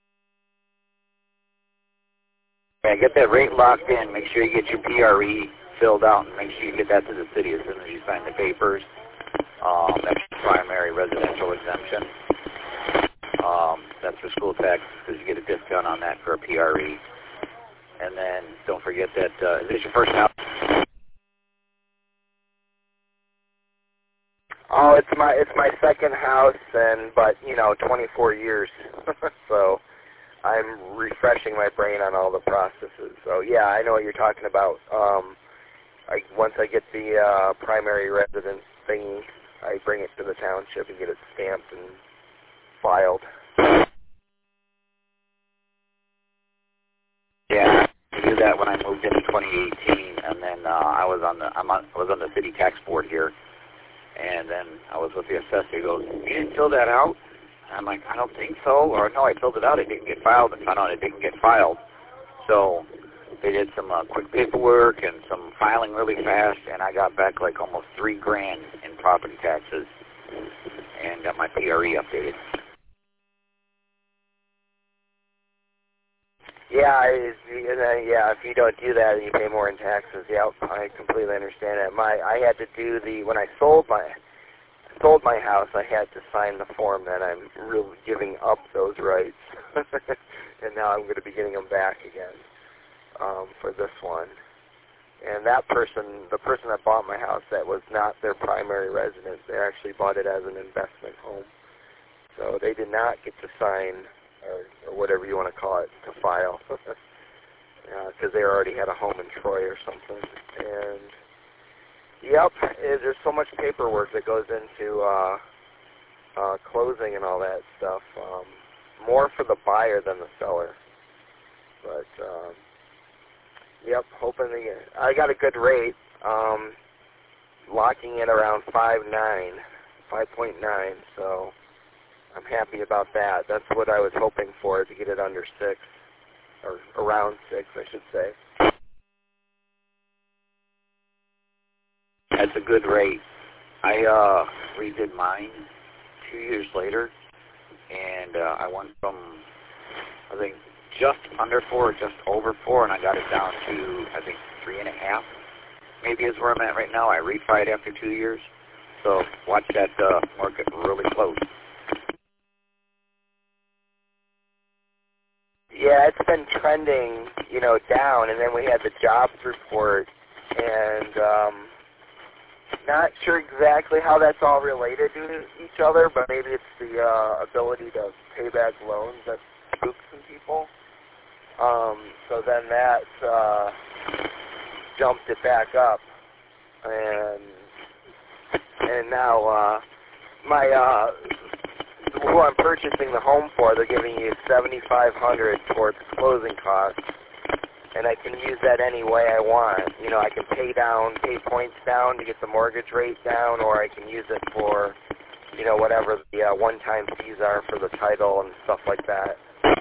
Yeah, get that rate locked in. Make sure you get your PRE filled out, and make sure you get that to the city as soon as you sign the papers. That's primary residential exemption. That's for school tax, because you get a discount on that for a PRE. And then don't forget that, is this your first house? Oh, it's my second house, but 24 years. So I'm refreshing my brain on all the processes. So yeah, I know what you're talking about. Once I get the primary residence thingy, I bring it to the township and get it stamped and filed. Yeah, I did that when I moved in 2018, and then I was on the city tax board here, and then I was with the assessor. He goes, "You didn't fill that out?" I'm like, "I don't think so," or "No, I filled it out. It didn't get filed." And found out it didn't get filed. So they did some quick paperwork and some filing really fast, and I got back like almost $3,000 in property taxes, and got my PRE updated. Yeah, if you don't do that, you pay more in taxes. Yeah, I completely understand that. I had to do when I sold my house, I had to sign the form that I'm really giving up those rights, and now I'm going to be getting them back again for this one. And the person that bought my house, that was not their primary residence. They actually bought it as an investment home, so they did not get to sign. Or whatever you want to call it, to file, because they already had a home in Troy or something. And, yep, there's so much paperwork that goes into closing and all that stuff, more for the buyer than the seller. But, yep, I got a good rate, locking in around 5.9, so I'm happy about that. That's what I was hoping for, to get it under 6, or around 6, I should say. That's a good rate. I redid mine 2 years later, and I went from, I think, just under 4, just over 4, and I got it down to, I think, 3.5, maybe is where I'm at right now. I refied after 2 years, so watch that market really close. Yeah, it's been trending, down, and then we had the jobs report, and not sure exactly how that's all related to each other, but maybe it's the ability to pay back loans that spooks some people. So then that jumped it back up, and now who I'm purchasing the home for, they're giving you $7,500 towards closing costs, and I can use that any way I want. I can pay points down to get the mortgage rate down, or I can use it for, whatever the one-time fees are for the title and stuff like that.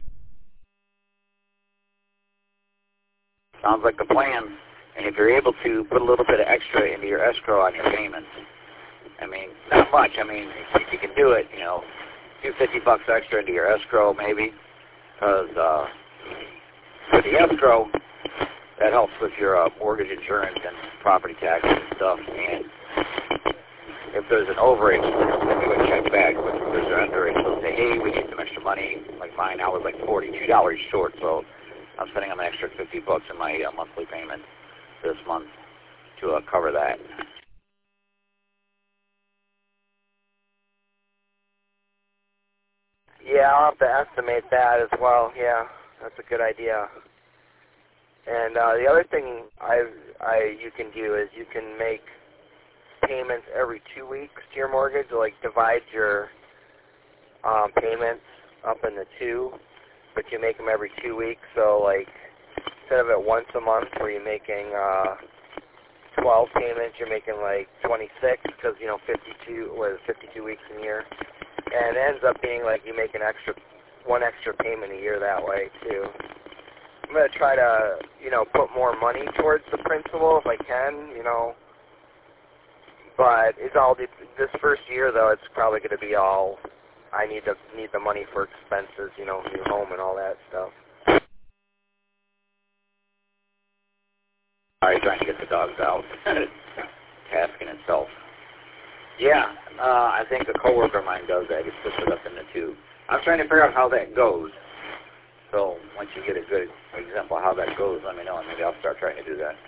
Sounds like the plan. And if you're able to put a little bit of extra into your escrow on your payments, I mean, not much. I mean, if you can do it, do $50 extra into your escrow maybe, because with the escrow, that helps with your mortgage insurance and property taxes and stuff. And if there's an overage, then you would check back. But if there's an underage, they'll say, hey, we need some extra money. Like mine, I was like $42 short, so I'm spending an extra $50 in my monthly payment this month to cover that. Yeah, I'll have to estimate that as well. Yeah, that's a good idea. And the other thing you can do is you can make payments every 2 weeks to your mortgage, like divide your payments up into 2, but you make them every 2 weeks. So like instead of it once a month where you're making 12 payments, you're making like 26 because 52 weeks in a year. And it ends up being like you make one extra payment a year that way too. I'm going to try to, put more money towards the principal if I can, But it's all, this first year though, it's probably going to be all, I need the money for expenses, new home and all that stuff. trying to get the dogs out. Task in itself. Yeah, I think a coworker of mine does that. He puts it up in the tube. I'm trying to figure out how that goes. So once you get a good example of how that goes, let me know, and maybe I'll start trying to do that.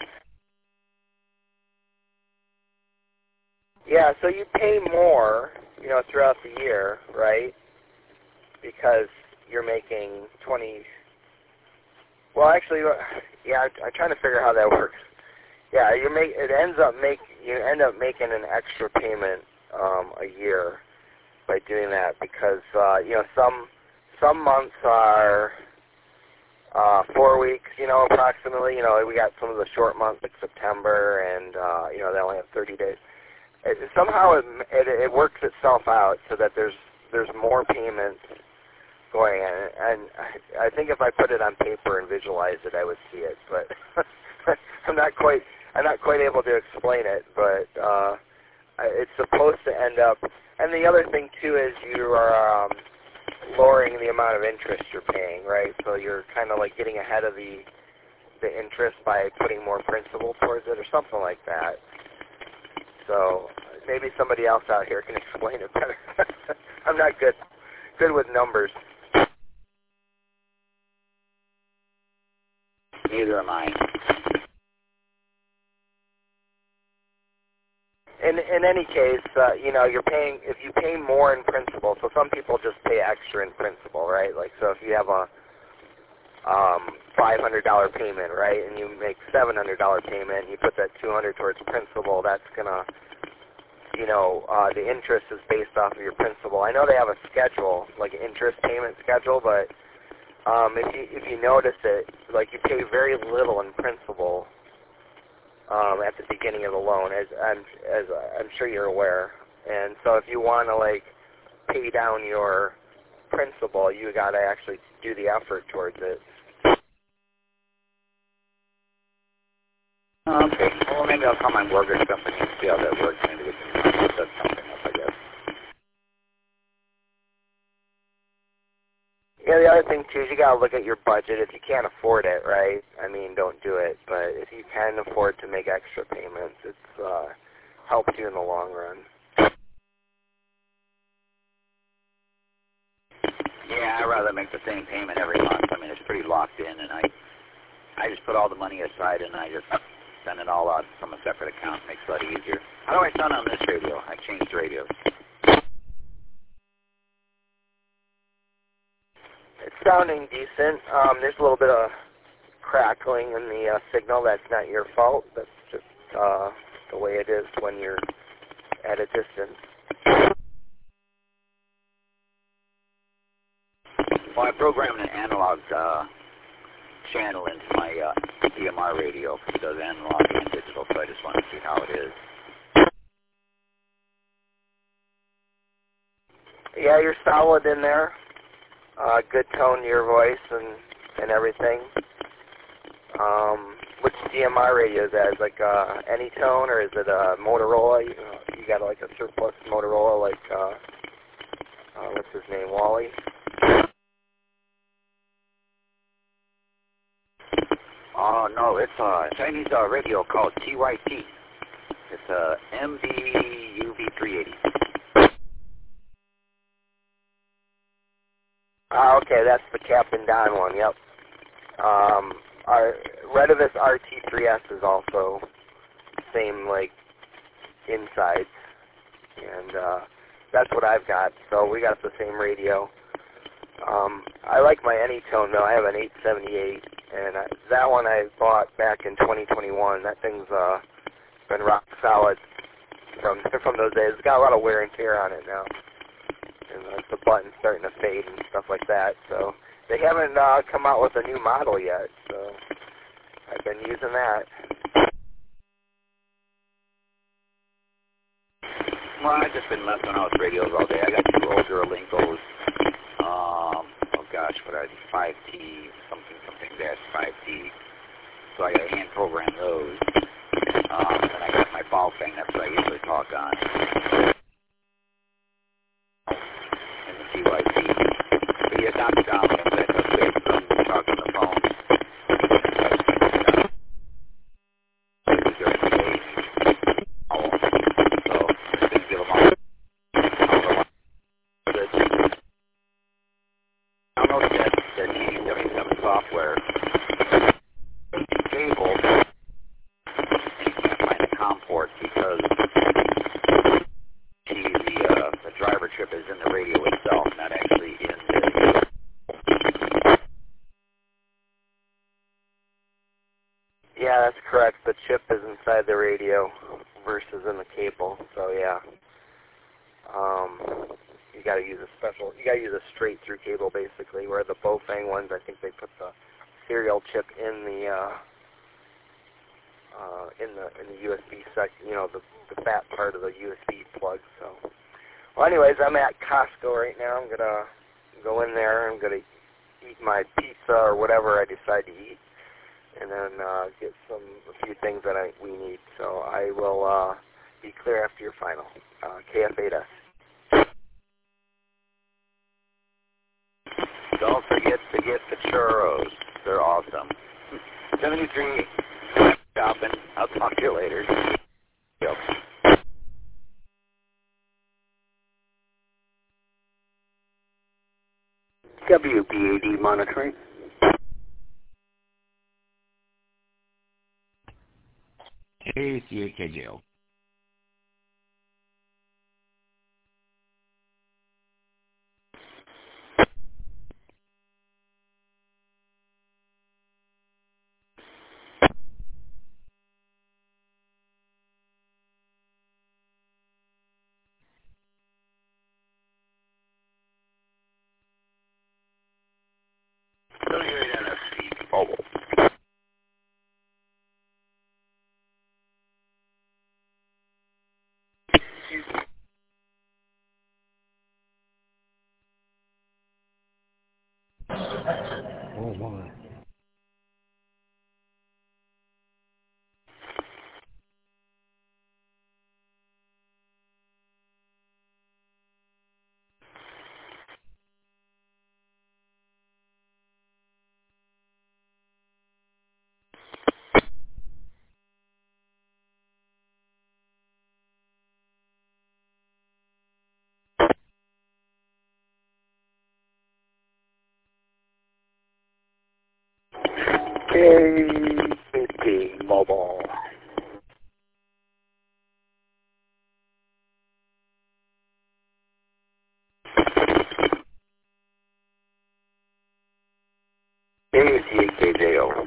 Yeah, so you pay more, throughout the year, right? Because you're making 20. Well, actually, yeah, I'm trying to figure out how that works. Yeah, you end up making an extra payment a year by doing that because some months are 4 weeks, approximately. We got some of the short months like September, and they only have 30 days. Somehow it works itself out so that there's more payments going in, and I think if I put it on paper and visualize it, I would see it, but I'm not quite able to explain it, but it's supposed to end up. And the other thing too is you are lowering the amount of interest you're paying, right? So you're kind of like getting ahead of the interest by putting more principal towards it, or something like that. So maybe somebody else out here can explain it better. I'm not good with numbers. Neither am I. In any case, you're paying, if you pay more in principal, so some people just pay extra in principal, right? Like, so if you have a $500 payment, right, and you make $700 payment, and you put that $200 towards principal, that's gonna, the interest is based off of your principal. I know they have a schedule, like an interest payment schedule, but if you notice it, like you pay very little in principal at the beginning of the loan, as I'm sure you're aware. And so if you want to like pay down your principal, you got to actually do the effort towards it. Okay. Well, maybe I'll call my mortgage company and see how that works. Maybe we can set something up, I guess. Yeah, the other thing too is you got to look at your budget. If you can't afford it, right? I mean, don't do it. But if you can afford to make extra payments, it helps you in the long run. Yeah, I'd rather make the same payment every month. I mean, it's pretty locked in, and I just put all the money aside, and I just send it all out from a separate account. Makes it a lot easier. How do I sound on this radio? I changed radios. It's sounding decent. There's a little bit of crackling in the signal. That's not your fault. That's just the way it is when you're at a distance. Well, I programmed an analog channel into my DMR radio because it does analog and digital, so I just want to see how it is. Yeah, you're solid in there. Good tone to your voice and everything. Which DMR radio is that? Is it like Anytone, or is it a Motorola? You got like a surplus Motorola, like what's his name, Wally? Oh no, it's a Chinese radio called TYT. It's a MDUV380. Okay, that's the Captain Don one, yep. Our Retevis RT3S is also same, like, inside, and that's what I've got, so we got the same radio. I like my Anytone, though. I have an 878, and that one I bought back in 2021. That thing's been rock solid from those days. It's got a lot of wear and tear on it now. And the button's starting to fade and stuff like that. So they haven't come out with a new model yet. So I've been using that. Well, I've just been messing around with radios all day. I got two old Duralinkos. Oh gosh, what are these? 5T something dash 5T. So I got to hand program those. And I got my ball thing. That's what I usually talk on. TYT. But yeah, Dr. Donnelly, I'm going to touch base with him, talk on the phone. in the radio itself, not actually in the... Yeah, that's correct. The chip is inside the radio versus in the cable. So yeah, you got to use a special. You got to use a straight through cable basically. Where the Bofang ones, I think they put the serial chip in the USB section. You know, the fat part of the USB plug. So, well, anyways, I'm at Costco right now. I'm gonna go in there. I'm gonna eat my pizza or whatever I decide to eat, and then get a few things that we need. So I will be clear after your final. KF8S. Don't forget to get the churros. They're awesome. 73 shopping. I'll talk to you later. Yep. WBAD monitoring. KCAKJO. WNSC mobile. Oh, my. KCP mobile. KCAKJO.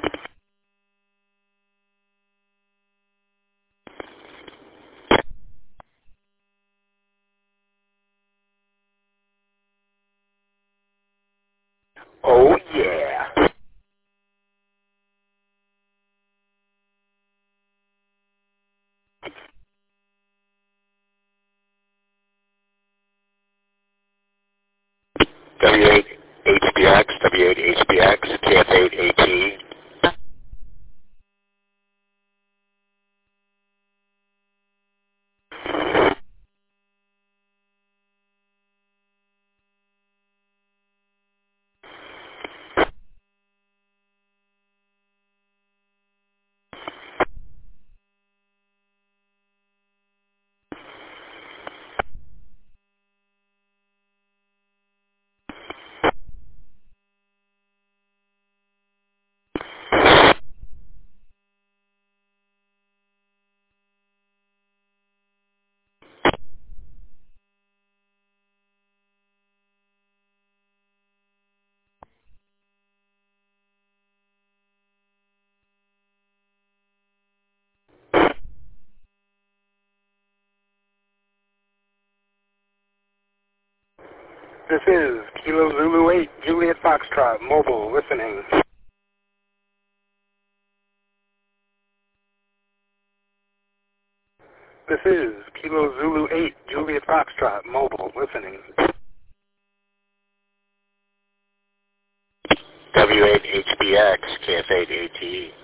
Oh yeah. W8 HBX, W8 HBX, KF8 AT. This is Kilo Zulu 8, Juliet Foxtrot, mobile, listening. This is Kilo Zulu 8, Juliet Foxtrot, mobile, listening. W8 HBX, KF8 AT.